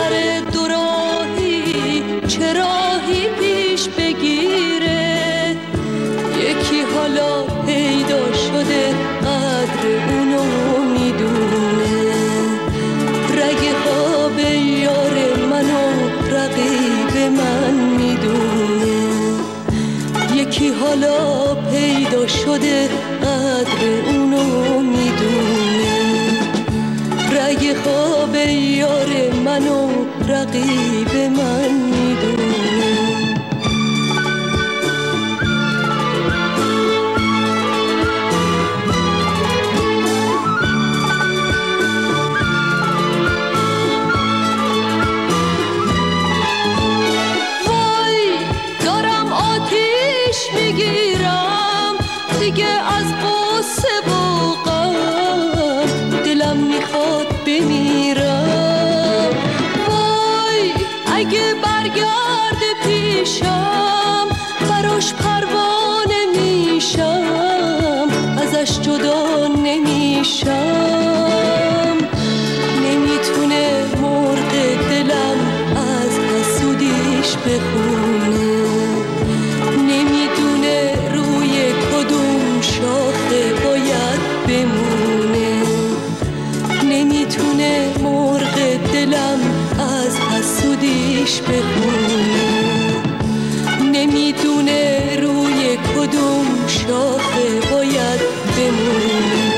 سر دوراهی چه راهی پیش بگیره. یکی حالا پیدا شده قدر اونو میدونه، رگ خواب یار منو رقیب من میدونه. یکی حالا پیدا شده قدر اونو میدونه، رگ خواب یار منو رقیب من میدونه. دیگه از قصه و غم دلم میخواد بمیرم. وای اگه برگرده پیشم براش پروانه میشم، ازش جدا نمیشم. نمیتونه مرغ دلم از حسودیش بخونه، نمیدونه روی کدوم شاخه باید بمونه. نمیتونه مرغ دلم از حسودیش بخونه، نمیدونه روی کدوم شاخه باید بمونه.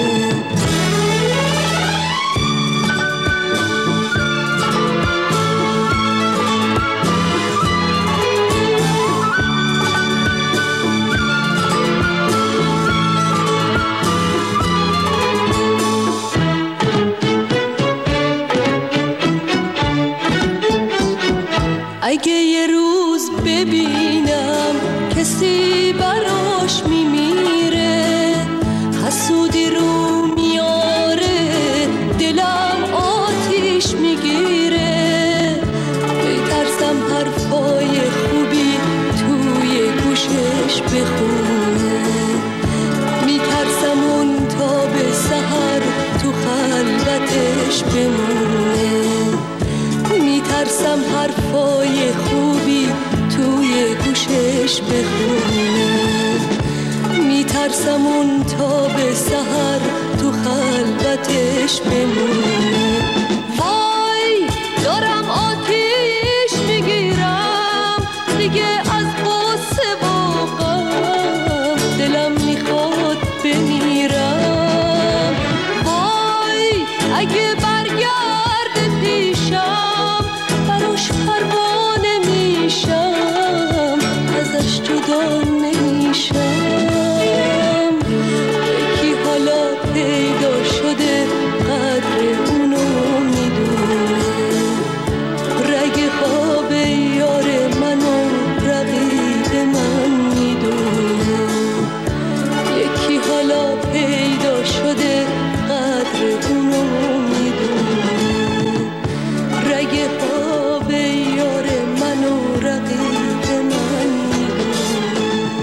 اگه یه روز ببینم کسی براش میمیره، حسودی رو میاره، دلم آتیش میگیره. میترسم حرفای خوبی توی گوشش بخونه، میترسم اون تا به سحر تو خلوتش بمونه. میترسم حرفای خوبی توی گوشش بخونه، میترسم اون تا به سحر تو خلوتش بمونه. وای دارم آتیش میگیرم دیگه از قصه و غم دلم میخواد بمیرم. وای اگه برگرده پیشم براش پروانه میشم، ازش جدا نمیشم. یکی حالا پیدا شده قدر اونو میدونه، رگ خواب یار منو رقیب من میدونه. یکی حالا پیدا شده قدر اونو میدونه، رگ خواب یار منو رقیب من میدونه.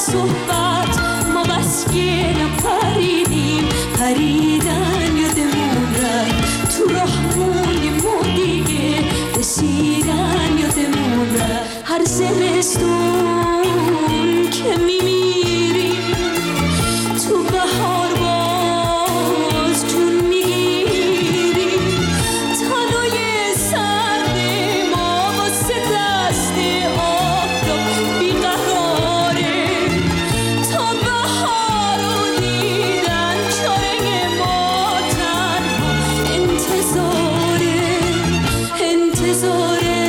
صحبت ما بس که نپریدیم، پریدن یادمون رفت، تو راه موندیم و دیگه رسیدن یادمون رفت. هر زمستون که میمیریم تو بهار باز جون میگیریم، تنهای سرد ما واسه دست آفتاب بیقراره، تا بهار رو دیدن چاره ما تنها انتظاره، انتظاره،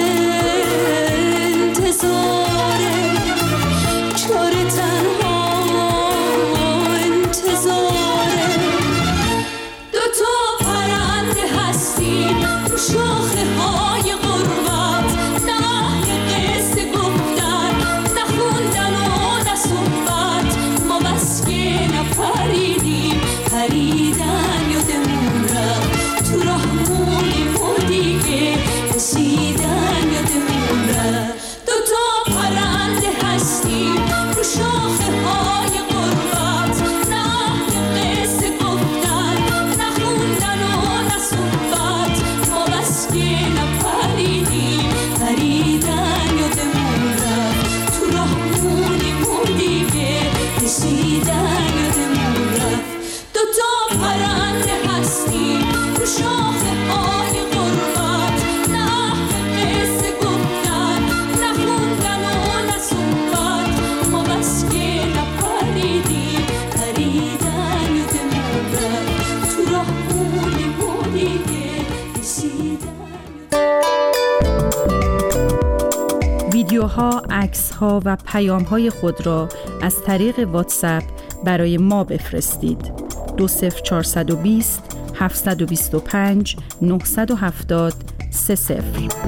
انتظاره، چاره تنها انتظاره. دوتا پرنده هستیم تو شاخه های غربت، نه قصه گفتن، نه خوندن و نه صحبت، ما بس که نپریدیم، پریدن یادمون رفت، تو راه موندیم و دیگه رسیدن یادمون رفت. دوتا پرنده هستیم تو شاخه های غربت، نه قصه گفتن، نه خوندن و نه صحبت، ما بس که نپریدیم، پریدن یادمون رفت، تو راه موندیم و دیگه رسیدن یادمون رفت. دوتا پرنده هستیم تو شاخه های غربت، نه قصه گفتن، نه خوندن و نه صحبت، ما بس که نپریدیم، پریدن یادمون رفت، تو راه موندیم و دیگه رسیدن. ویدیوها، عکس‌ها و پیام‌های خود را از طریق واتساپ برای ما بفرستید. 20420 725 970 30.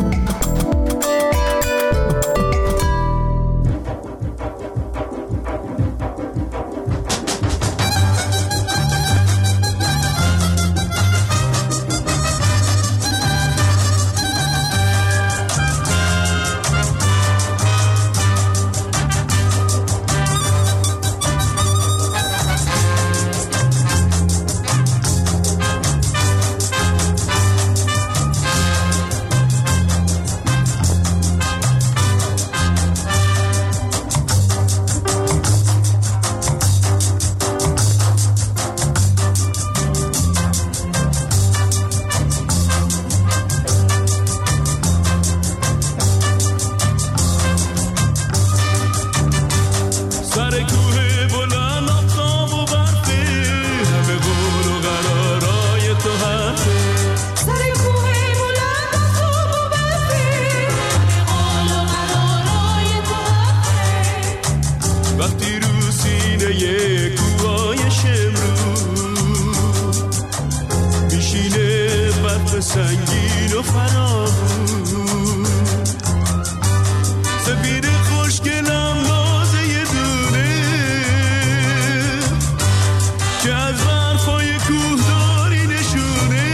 سنگین و فرامون، سفید خوشگلم نازه یه دونه که از برفای کوه داری نشونه،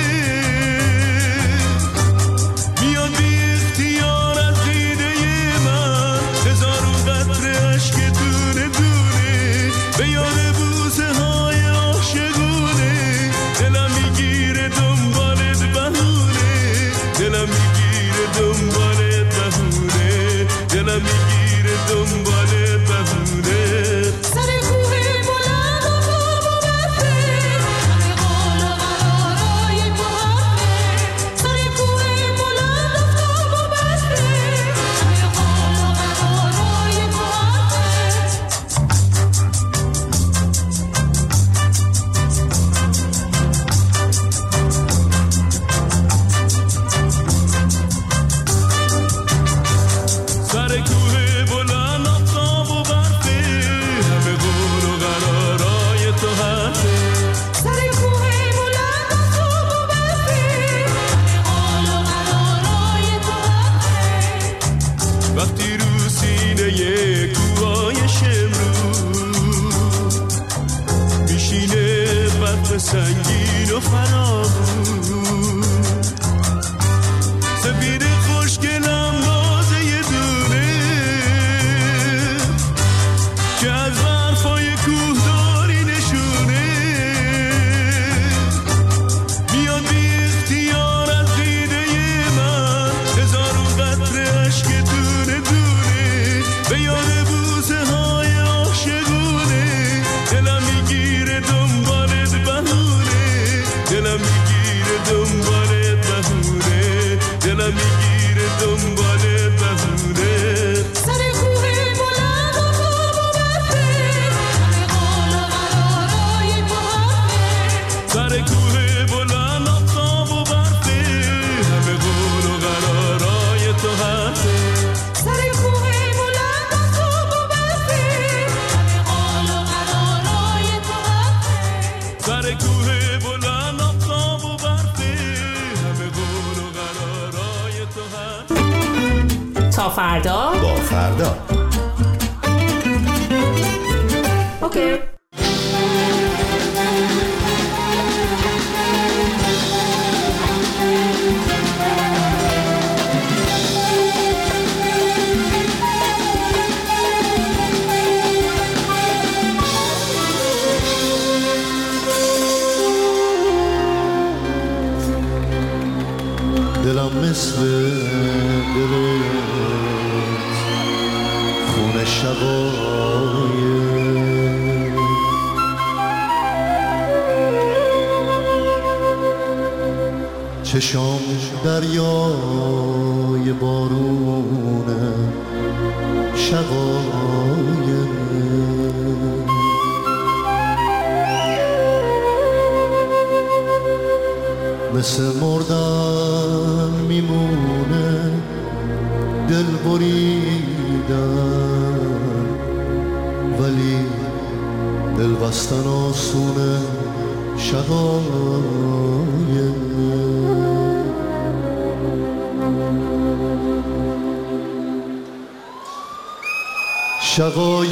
میاد بی اختیار از دیده من، هزارون قطره عشق دونه دونه به یاد بوسه های عاشقونه، دلم میگیره دنبالت بهونه، دلم میگیره دنبالت بهونه، دلم میگیره دنبالت بهونه. سر کوه بلند و خواب و بسته، همه قول و قرارای تو هفته. سر کوه بلند و خواب و بسته، همه قول و قرارای تو سر کوه بلند آفتاب و برفه، همه قول و قرارای تو هفته. سر کوه بلند و خواب و بسته، همه قول و قرارای تو هفته. وقتی رو سینه کوههای شمرو میشینه برف سنگین و فرامون، سفید خوشگلم نازه یه دونه که از تا فردا با فردا. اوکی. دلم مثل دلت خون شبای چشام دریای بارونه شبای مثل مردن میمونه دل بریدن ولی دل بستن آسونه شقای شقای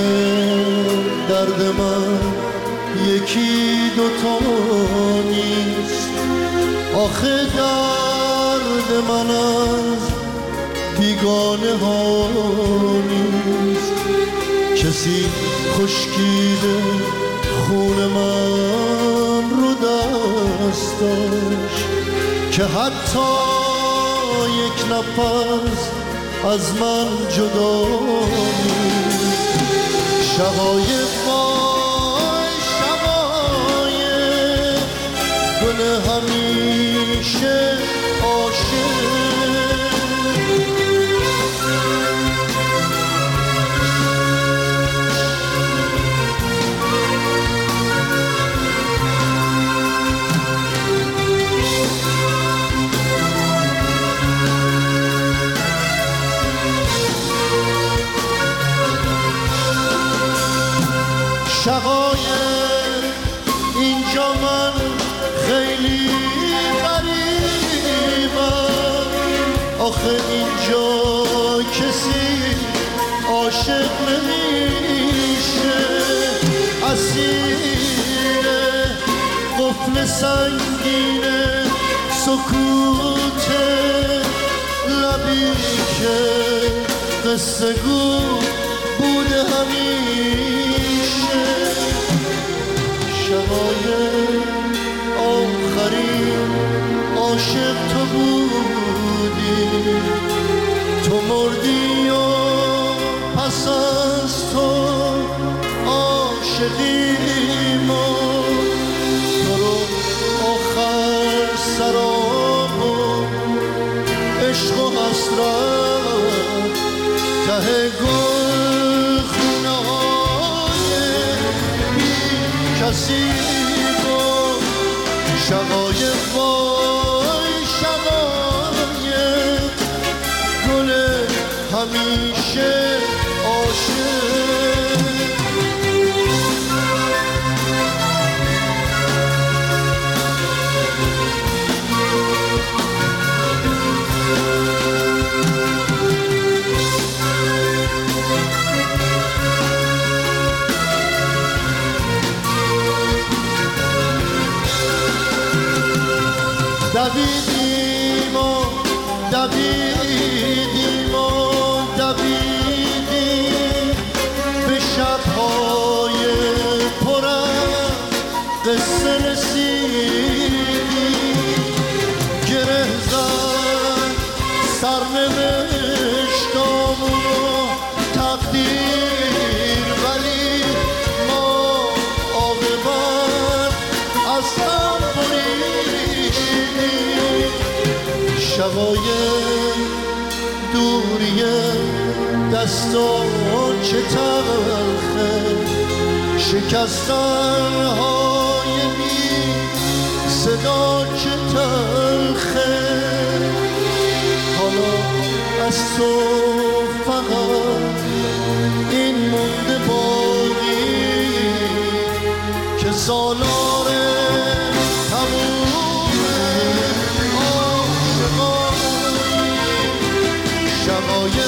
درد من یکی دوتا نیست آخه درد من از بیگانه ها نیست کسی خشکیده خون من رو دستش که حتی یک نفس از من جدا نیست شقای وای شقای گل همیشه عاشق شقایق اینجا من خیلی غریبم آخه اینجا کسی عاشق نمیشه اسیر قفل سنگین سکوت لبی که قصه گو بوده همیشه شقایق آخرین عاشق تو بودی تو مردی و پس از تو عاشقیم و تو رو آخر سراب و عشق و حسرت ته گل خونه های بی کسی بود شقایق وای شقایق گل همیشه عاشق دویدیم و دویدیم و دویدیم به شب‌های پر از قصه رسیدیم گره زد سرنوشتامون و تقدیر ولی ما عاقبت از هم بریدیم شقایق دوریه دستان چه تلخه شکستن‌های بی صدا چه تلخه حالا از تو فقط این مونده باقی که سالار تموم عاشقانی شقایق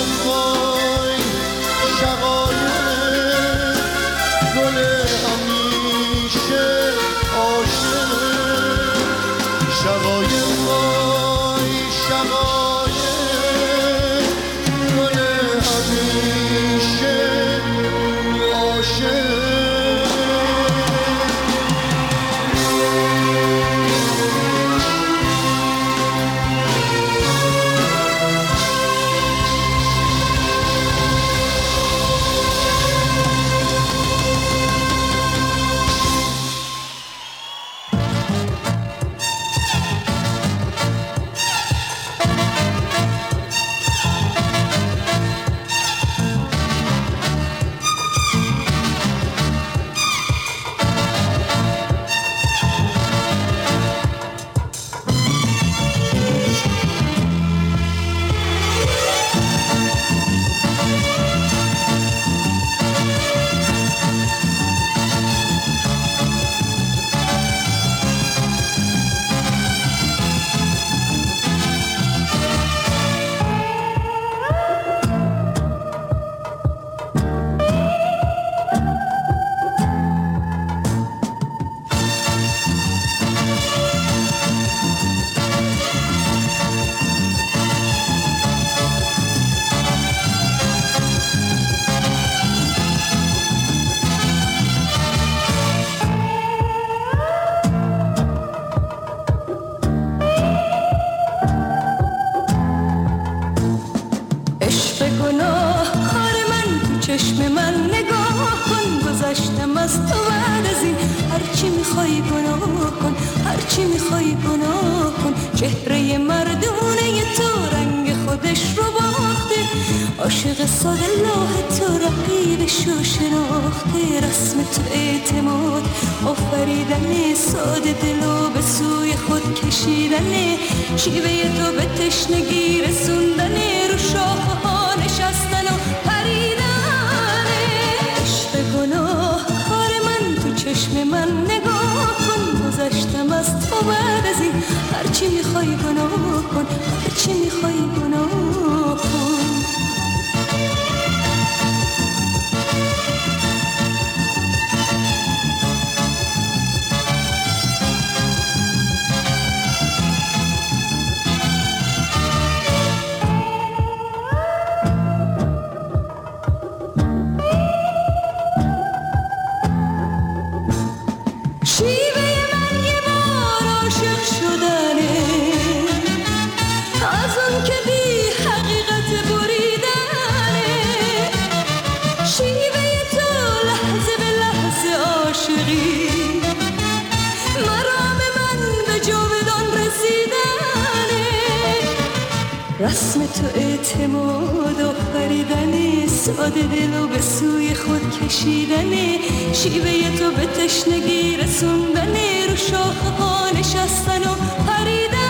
باشه. چهره مردونه تو رنگ خودش رو باخته، عاشق ساده لوح تو رقیبشو شناخته. رسم تو اعتماد آفریدنه، ساده دلو به سوی خود کشیدنه، شیوه تو به تشنگی رسوندنه، رو شاخه ها نشستن و پریدنه. عشق گناه کار من تو چشم من نگاه کن، گذشتم از تو بعد از این، هرچی میخوای گناه کن، هرچی میخوای گناه کن. رسم تو اعتماد آفریدنه، ساده دلو به سوی خود کشیدنه، شیوه تو به تشنگی رسوندنه، رو شاخه ها نشستن و پریدنه.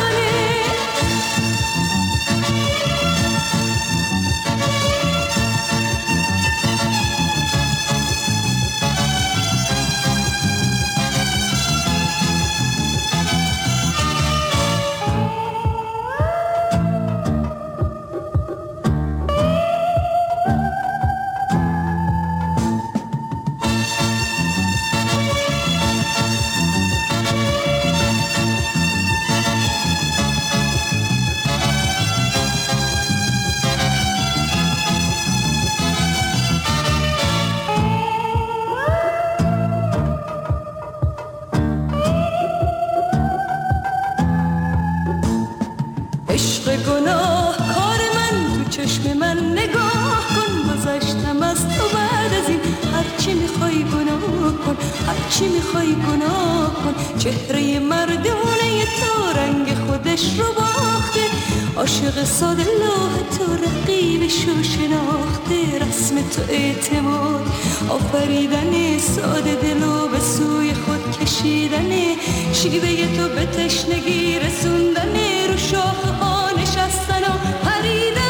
هرچی میخوای گناه کن، چهره مردونه تو رنگ خودش رو باخته، عاشق ساده لوح تو رقیبشو شناخته. رسم تو اعتماد آفریدنه، ساده دلو به سوی خود کشیدنه، شیوه تو به تشنگی رسوندنه، رو شاخه ها نشستن و پریدنه.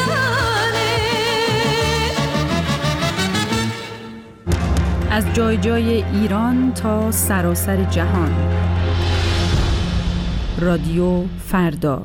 از جای جای ایران تا سراسر جهان، رادیو فردا.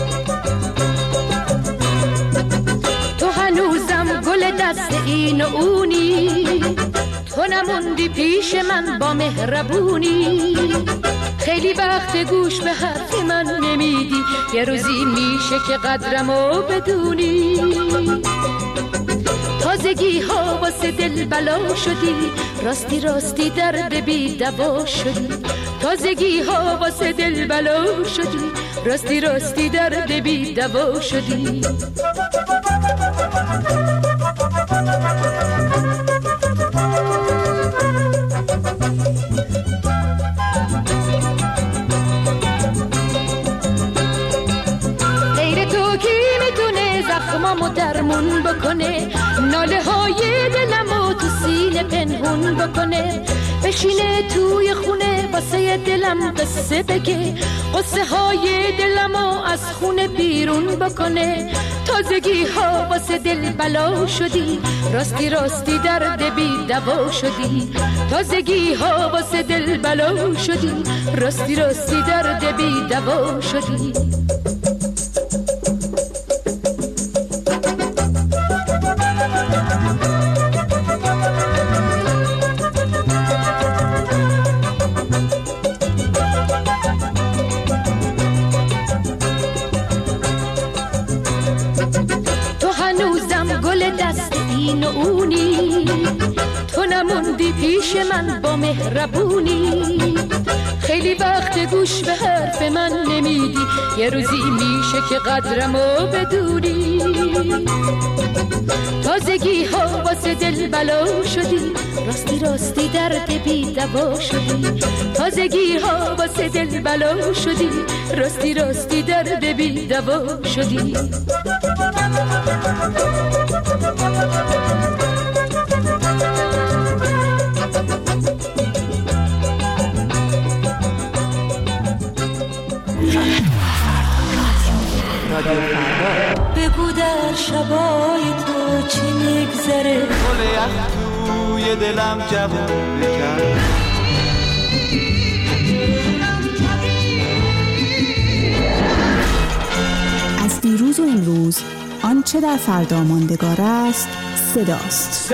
تو هنوزم گل دست این و اون اونی، تو نموندی پیش من با مهربونی. خیلی وقت گوش به حرف من نمیدی، یه روزی میشه که قدرمو بدونی. تازگی ها واسه دل بلا شدی، راستی راستی درد بی دوا شدی. تازگی ها واسه دل بلا شدی، راستی راستی درد بی دوا شدی. غیر تو کی میتونه زخمامو درمون بکنه، ناله های دلمو تو سینه پنهون بکنه. بشینه توی خونه واسه دلم قصه بگه، قصه های دلمو از خونه بیرون بکنه. تازگی ها واسه دل بلا شدی، راستی راستی درد بی دوا شدی. تازگی ها واسه دل بلا شدی، راستی راستی درد بی دوا شدی. تو نموندی پیش من با مهربونی. خیلی وقت گوش به حرف من نمیدی، یه روزی میشه که قدرمو بدونی. تازگی ها واسه دل بلا شدی، راستی راستی درد بی دوا شدی. تازگی ها واسه دل بلا شدی، راستی راستی درد بی دوا شدی. بگو در شبای تو چی میگذره، گل یخ توی دلم جوون بکن. از دیروز و امروز آنچه در فردا ماندگار است صداست.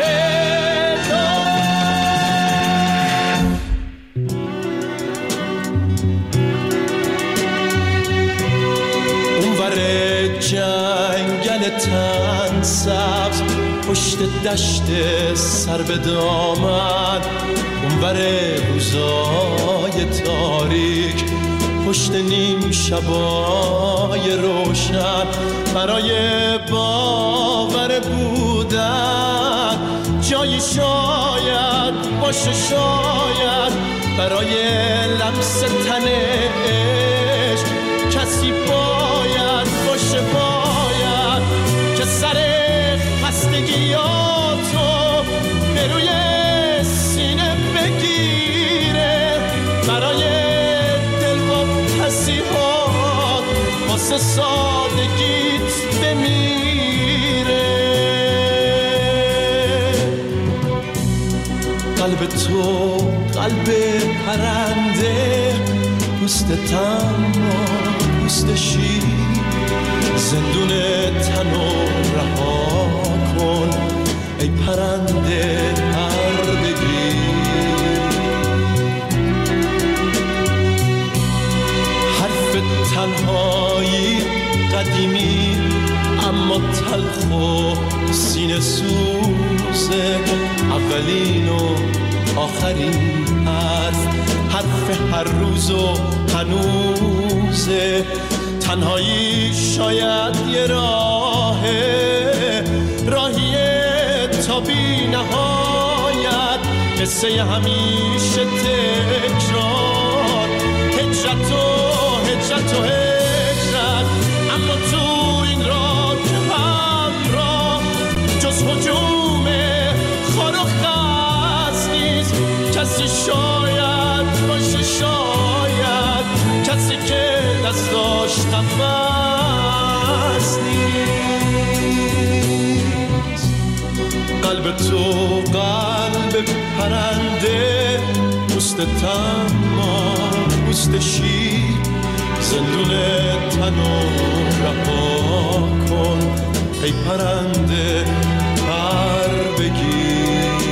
جنگل تن سبز پشت دشت سر به دامن، اونور روزای تاریک پشت نیم شبای روشن. برای باور بودن جایی شاید باشه، شاید برای لمس تن عشق کسی باید باشه، باید که سر خستگیاتو به روی سینه بگیره. برای دلواپسی‌هات واسه سادگیت بمیره. قلب تو قلب پرنده، پوست تنها پوست شیر، زندون تنو رها کن ای پرنده پردگی. حرف تنهایی قدیمی اما تلخ و سینه سوزه، اولین و آخرین حرف هر روز و هنوزه. تنهایی شاید یه راهیه تا بی نهایت، قصه همیشه تکرار، هجرت و هجرت. اما تو این راه همراه جز هجوم خار و خس نیست کسی، شاید باشه، شاید کسی که دستاش نفس نیست. قلب تو قلب پرنده، پوست تنما پوست شیر، زندون تنو رها کن ای پرنده پر بگیر.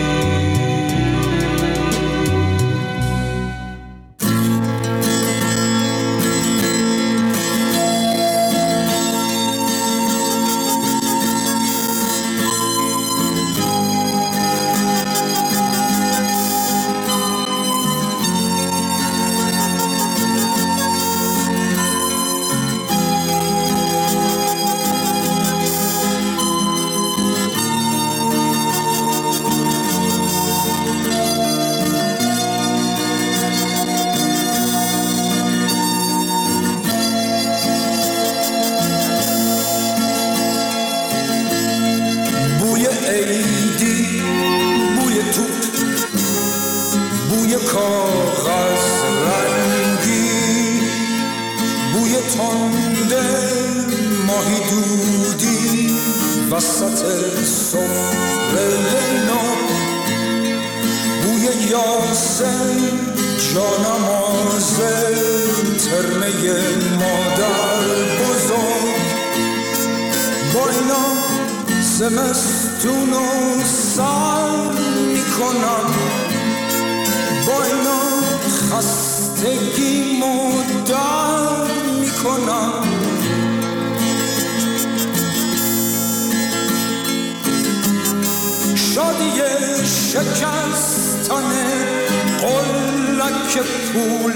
زمستون و سر میکنم، با اینا خستگی مدر میکنم. شادی شکستن قلک پول،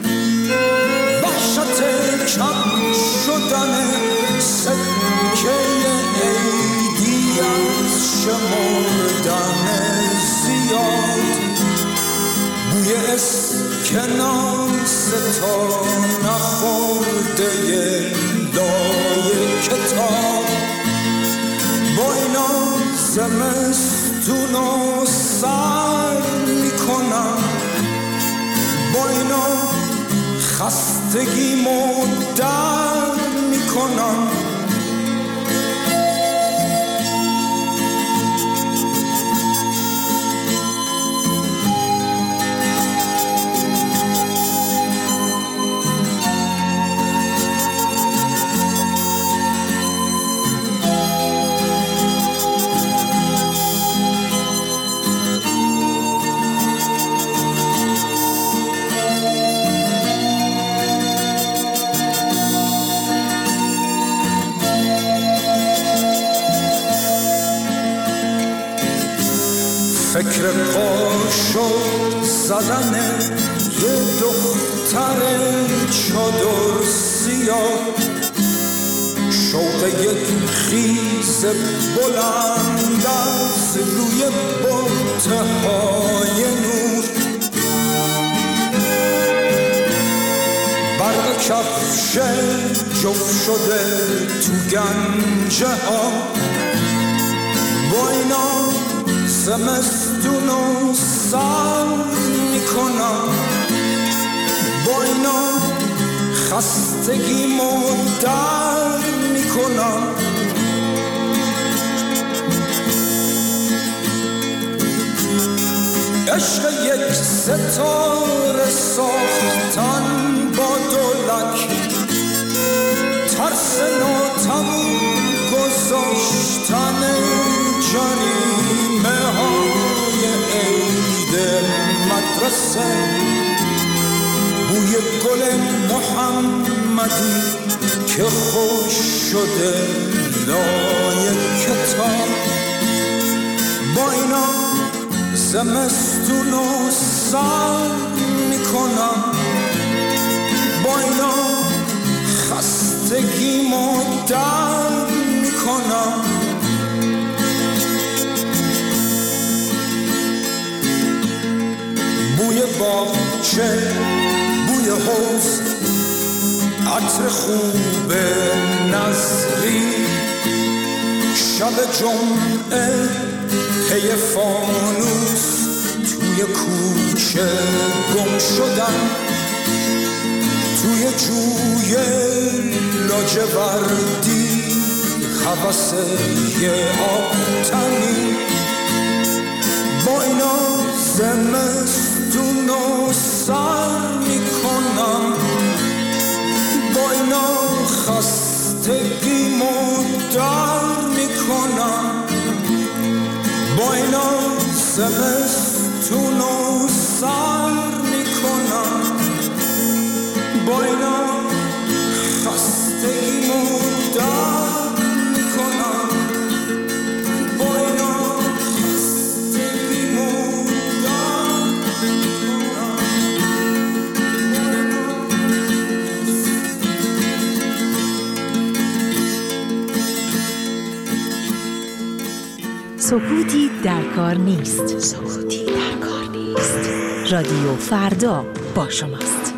وحشت کم شدن سکه عیدی از شمردن زیاد، بوی اسکناس تا نخورده لای کتاب. با اینا زمستون و سر میکنم، با اینا خستگی مدر میکنم. فکر قاشق زدن یه دختر چادر سیاه، شوق یک خیز بلند از روی بطهای نور، برق کفش جفت شده تو گنجه ها. با اینا زمستون و سر میکنم، با اینا خستگی مدر میکنم. عشق یک ستاره ساختن با دولک، ترس ناتموم گذاشتن جریمه های عید مدرسه، بوی گل محمدی که خوش شده لای کتاب. با اینا زمستون و سر میکنم، با اینا خستگی مدر میکنم. بوی باغچه، بوی حوض، عطر خوب نظری، شب جمعه پی فانوس توی کوچه گم شدن، توی جوی لاجوردی هوس یه آبتنی. با اینا زمستون و سر میکنم، با اینا خستگی مدر میکنم. با اینا زمستونو سر میکنم، با اینا خستگیمو در میکنم، با اینا خستگیمو در میکنم. سکوتی در کار نیست. سکوتی در کار نیست. رادیو فردا با شماست.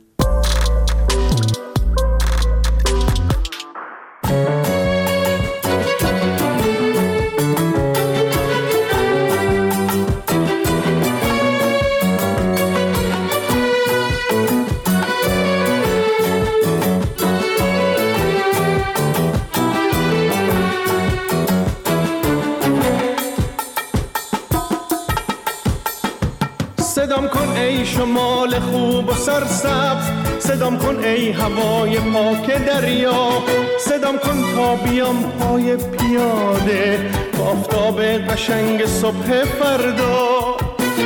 صدام کن ای شمال خوب و سرسبز، صدام کن ای هوای پاک دریا، صدام کن تا بیام پای پیاده با آفتاب قشنگ صبح فردا.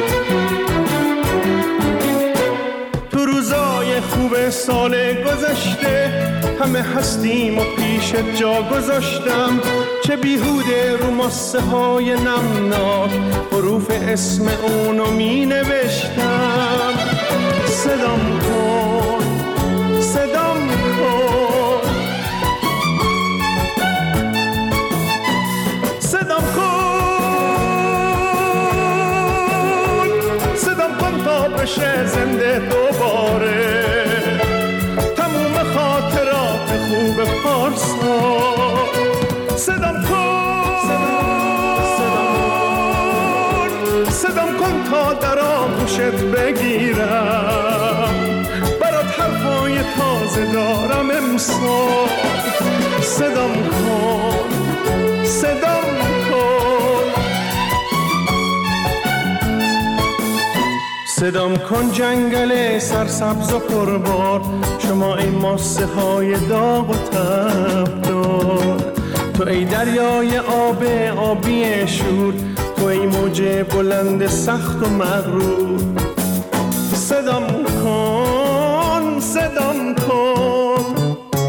تو روزای خوب سال گذشته همه هستیم و پیش جا گذاشتم، چه بیهوده رو ماسه های نمناک حروف اسم اونو می نوشتم. صدام کن، صدام کن، صدام کن، صدام کن تا بشه زنده دوباره تموم خاطرات خوب پارسا. صدام کن، صدام کن تا در آغوشت بگیرم، برات حرفای تازه دارم امسال. صدام کن، صدام کن، صدام کن جنگل سرسبز و پربار، شما ای ماسه های داغ و تبدار، تو ای دریای آبی شور، تو ای موج بلند سخت و مغرور. صدام کن، صدام کن،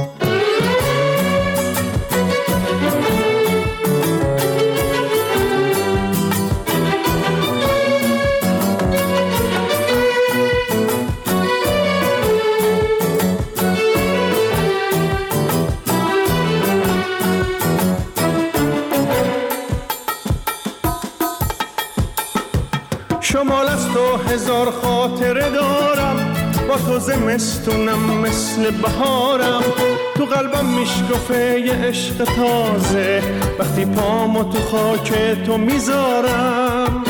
شمال از تو هزار خاطره دارم، با تو زمستونم مثل بهارم، تو قلبم میشکفه یه عشق تازه وقتی پامو تو خاک تو میذارم.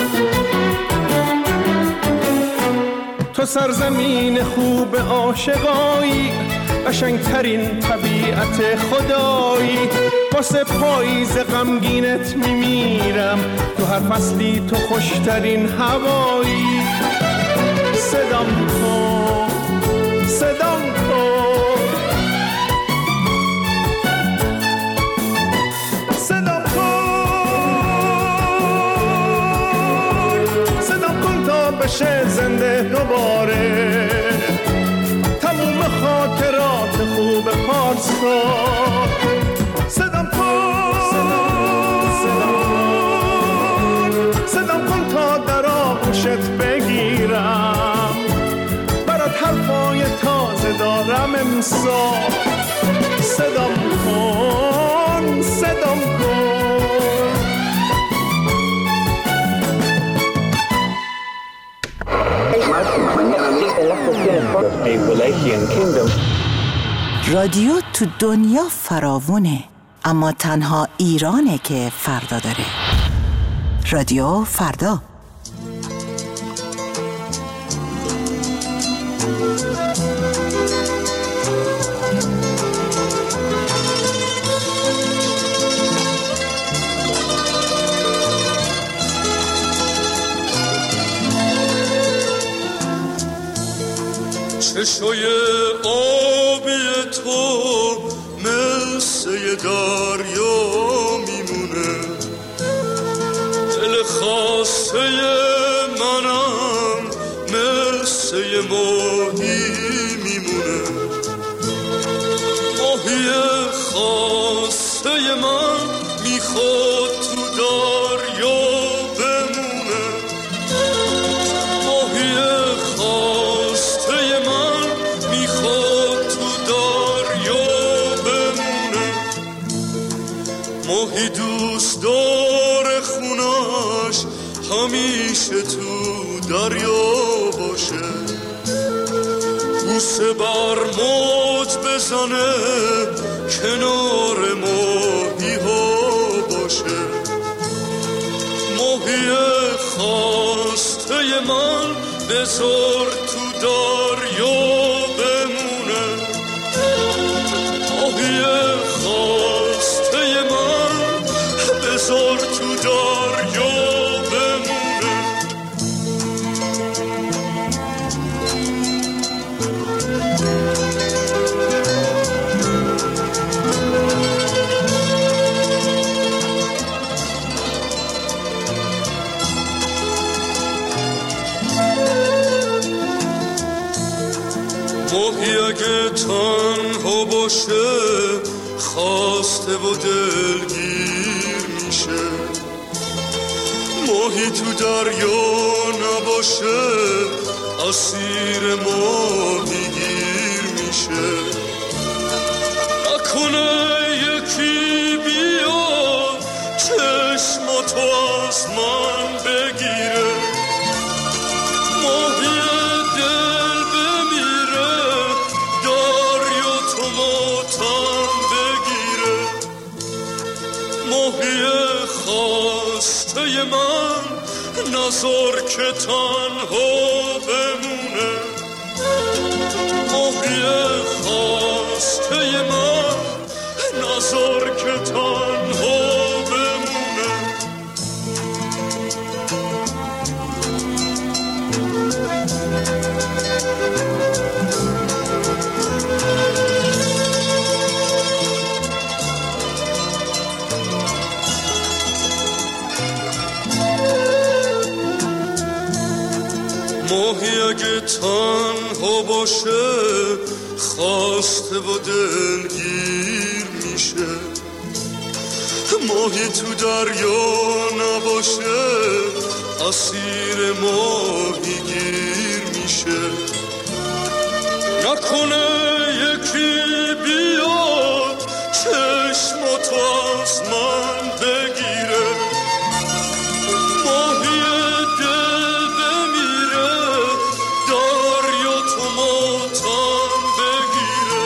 تو سرزمین خوب عاشقایی، قشنگترین طبیعت خدایی، واسه پاییز غمگینت میمیرم، تو هر فصلی تو خوشترین هوایی. صدام کن، صدام کن، صدام کن، صدام کن تا بشه زنده دوباره تموم خاطرات خوب پارسا. صدام کن، صدام کن تا در آغوشت بگیرم، برات حرفای تازه دارم امسال. صدام کن، صدام کن. رادیو تو دنیا فراوونه، اما تنها ایرانه که فردا داره. رادیو فردا. چشای آبی تو مثل دریا میمونه، دل خواهر قصه ماهی میمونه، ماهی خاصه من میخواد تو دریا بمونه، ماهی خواسته من میخواد تو دریا بمونه، ماهی دوست داره خونش همیشه تو دریا باشه، بوسه بر موج بزنه کنار ماهی ها باشه، ماهی خواسته من بذار تو دریا بمونه، ماهی خواسته من بذار تو دریا بمونه. ماهی اگه تنها باشه خواسته و دلگیر میشه، ماهی تو دریا نباشه اسیر ماهی گیر میشه، نکنه یکی بیاد چشماتو از من بگیره، ماهی دل بمیره دریا تو ماتم بگیره، ماهی خواسته من نذار که تنها بمونه، ماهی خواسته من نذار که تنها بمونه. ماهی اگه تنها باشه خواسته و دلگیر میشه، ماهی تو دریا نباشه اسیر ماهی گیر میشه، نکنه یکی بیاد چشماتو از من بگیره، ماهی دل بمیره دریا تو ماتم بگیره،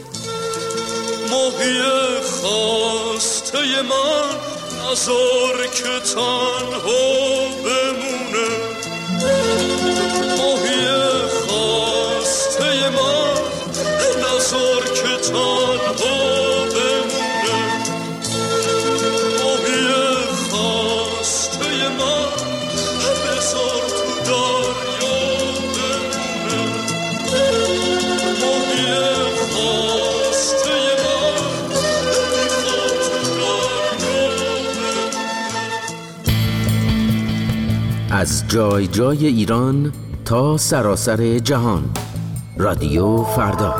ماهی خواسته من نذار که تنها بمونه، ماهی خواسته من نذار که تنها بمونه، ماهی خواسته من بذار تو دریا بمونه، ماهی خواسته من میخواد تو دریا بمونه. از جای جای ایران تا سراسر جهان، رادیو فردا.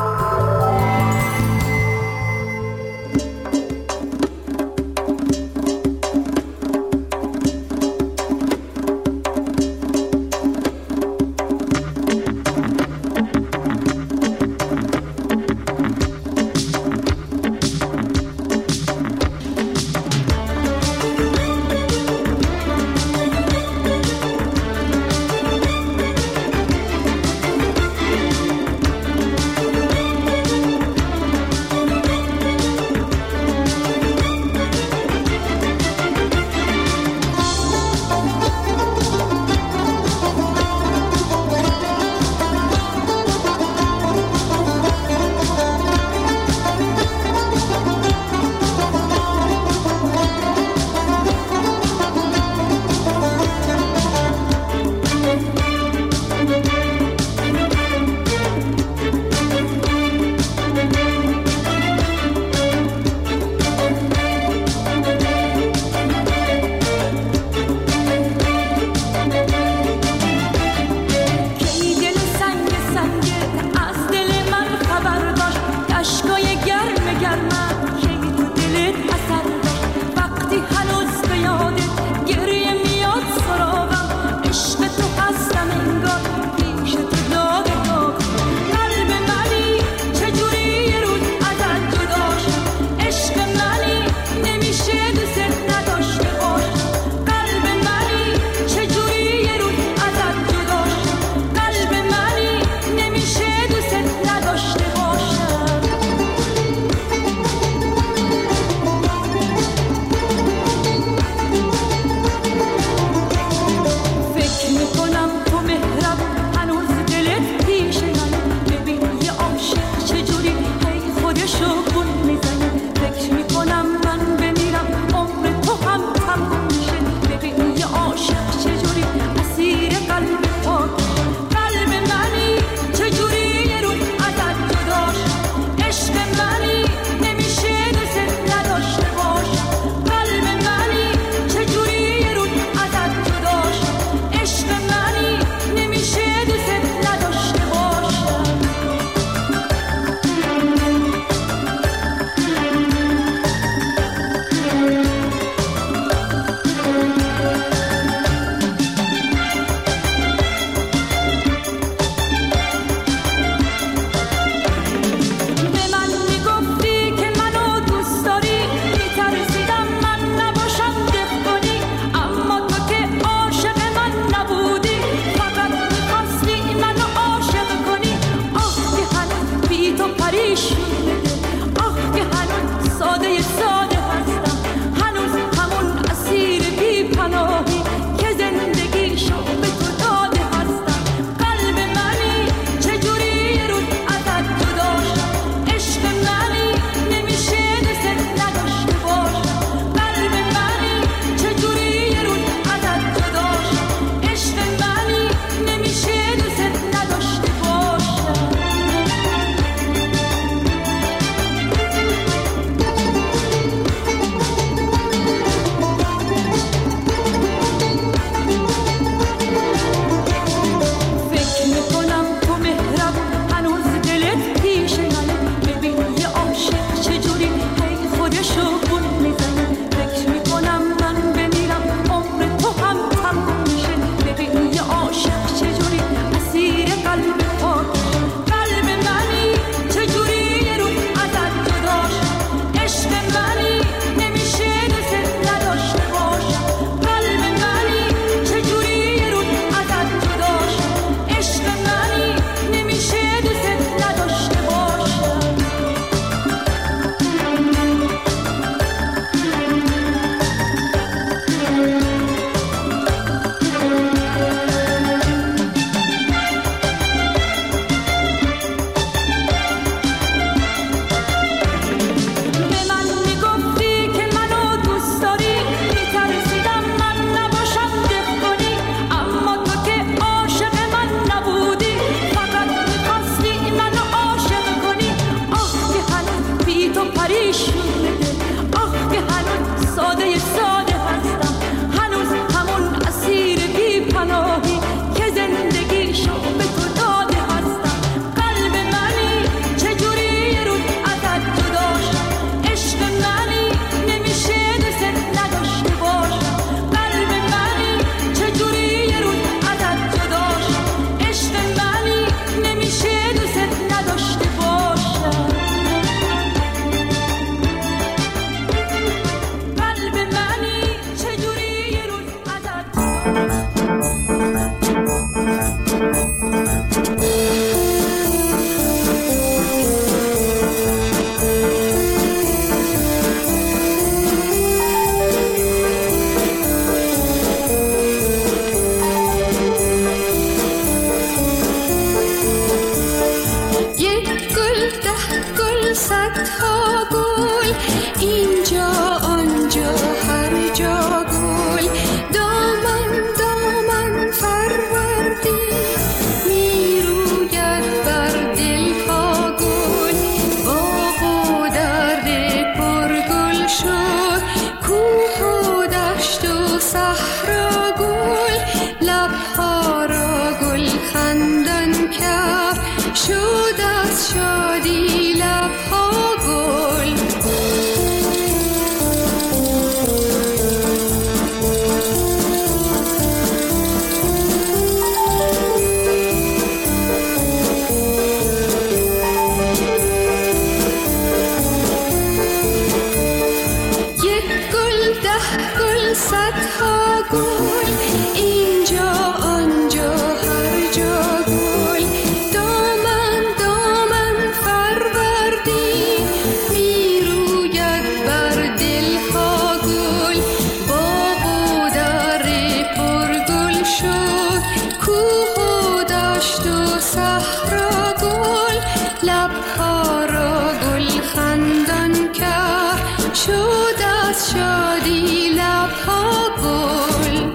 صحرا گل لبها را گل خندان کرد شد از شادی لبها گل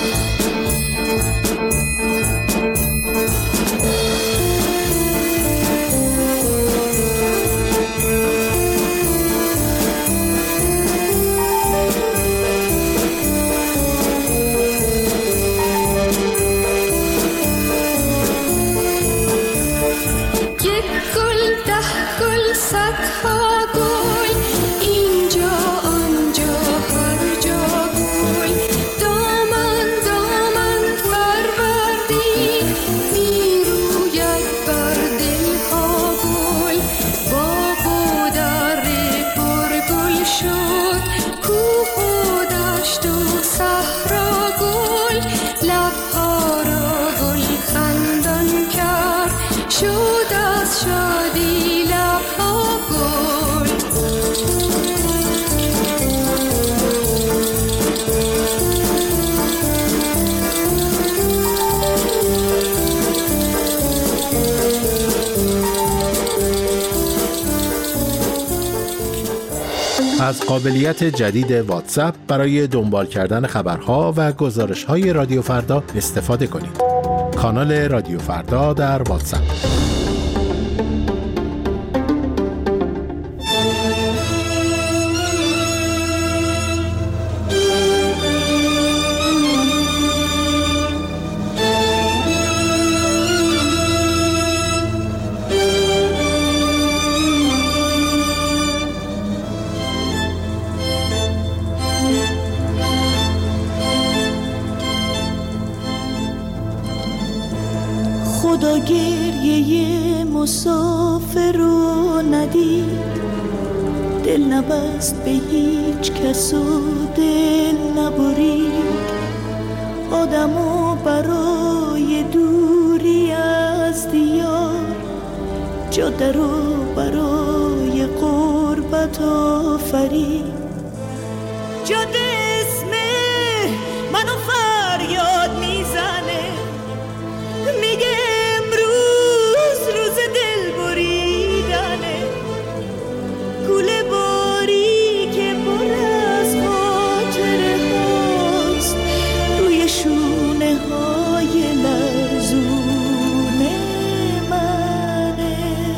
صدها گل اینجا آنجا هر جا گل دامن دامن فروردی میروید بر دلها گل باغ و در پر گل شد کوه و دشت و صحرا گل لبها را گل خندان کرد شد از شادی از قابلیت جدید واتساپ برای دنبال کردن خبرها و گزارش‌های رادیو فردا استفاده کنید. کانال رادیو فردا در واتساپ. خدا گریه مسافر رو ندید دل نبست به هیچ کس و دل نبرید آدمو برای دوری از دیار جاده رو برای غربت آفرید جاده اسم منو فریاد میزنه میگه امروز روز دل بریدنه کوله باری که پر از خاطره هاست روی شونه های لرزونه منه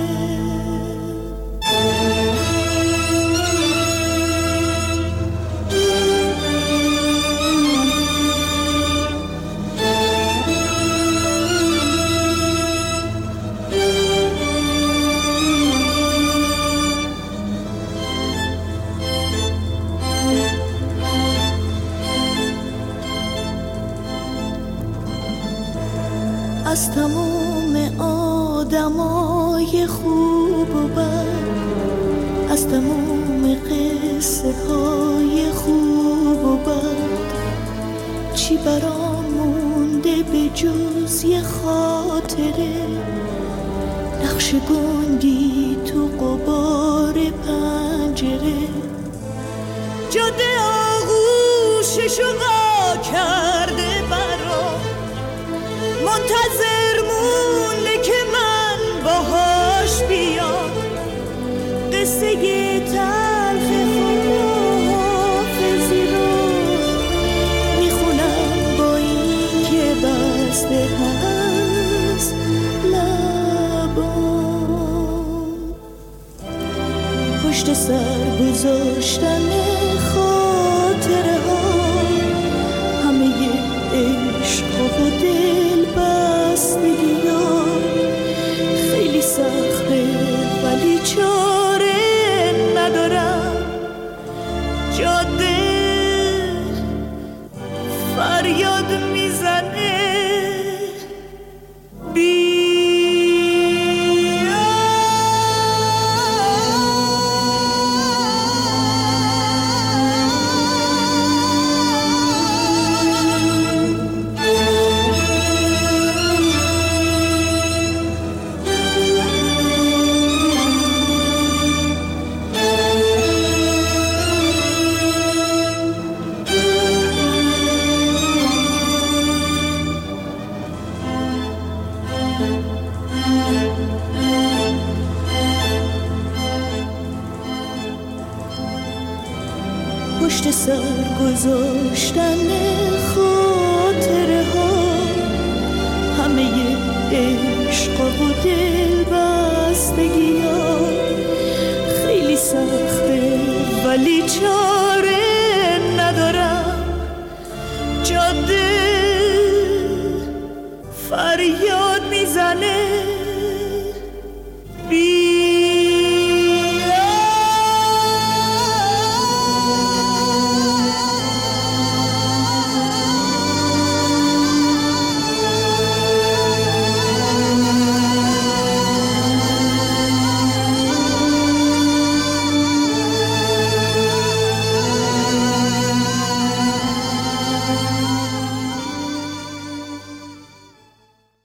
از تمام آدمای خوب و بد از تمام قصه های خوب و بد چی برام مونده به جز یه خاطره نقش گندی تو غبار پنجره جاده آغوششو وا کرده برام منتظر مونده که من باهاش بیام قصه تلخ خداحافظی رو میخونم با این که بسته هست لبام پشت سر گذاشتن خاطره ها همه عشق و دل بستگی ها خیلی سخته ولی چاره ندارم جاده فریاد میزنه پشت سر گذاشتن خاطره ها، همه عشق و دل بستگی ها خیلی سخته ولی چاره ندارم. جاده فریاد میزنه بی